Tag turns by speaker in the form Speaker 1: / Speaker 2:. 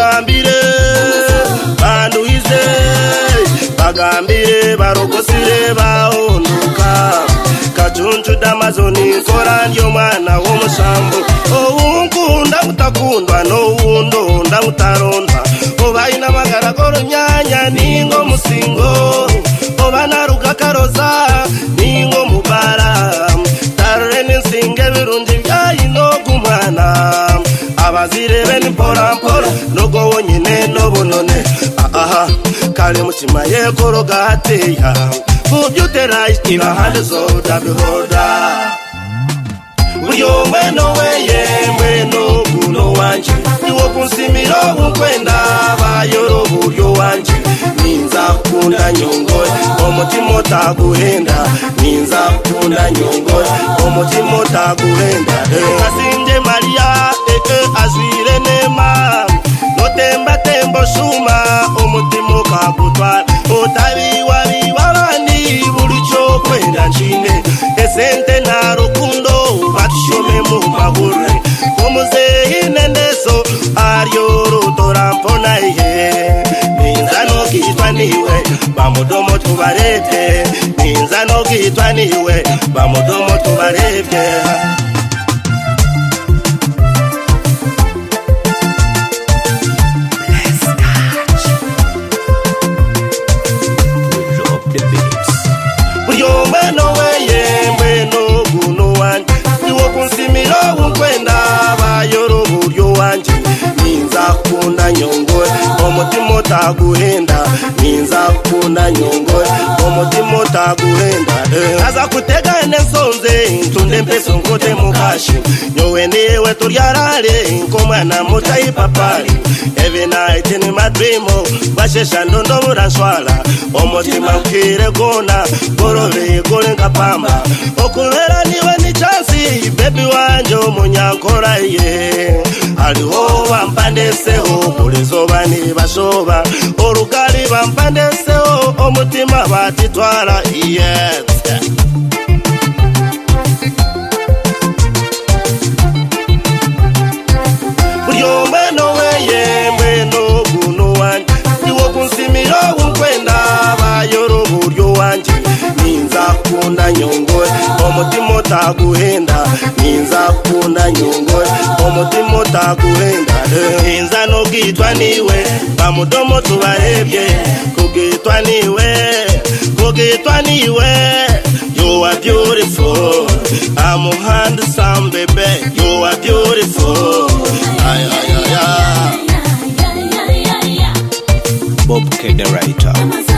Speaker 1: bagambire banduhize bagambire barogosire bahonduka kajunju damazoni kora ndyo mwana w'umusambo unkunda utakundwa n'uwundo ndawutaronda ubayina magaragoro nyanya ningo musingo obana rugakaroza ningo mubara tarre ninsinge birundi byayino gumwana abazirebe ni mpora mpora nogo wonyine nobunone aha kale mutima yekoroga hateya kubyutera ibahande zoda bihoda uyo mweno weye mweno guno wanje niwo kunsimiro unkwenda bayoro buryo wanje ninza kunda nyongoye umutima utaguhenda ninza kunda nyongoye umutima utaguhenda asinje Maria azwire nema notemba tembo shuma umutima ukagutwara utabiwa bibabandi buryo kwenda nshine esente na rukundo batushome mu mahurre umuzeyi nendeso ariyo rutora mpona ihe ninza no kitwa niwe bamudomo tubarete ninza no kitwa niwe bamudomo tubarete kunda nyongoye umutima utaguhenda ninza kunda nyongoye umutima utaguhenda aza kutega nesonze ntunde mpeso nkote mukashi nyowe niwe turyarare nkomwana mutayi papari every night in my dream bashesha ndondo buranswala umutima ukire gona gorove gore nkapamba okubera niwe ni chance baby wanje umunyankora ye aliho bampandeseho kulizoba nibashoba orugari bampandeseho umutima batitwara yes uyo mweno weye mweno guno wanje niwo kunsimiro unkwenda bayoro buryo wanje ninza kunda nyongoye umutima utaguhenda ninza kunda nyongoye umutima utaguhenda ninza no kitwa niwe bamudomo tubarebye kugitwa niwe you are beautiful I'm handsome baby you are beautiful ay ay ay Bob K the writer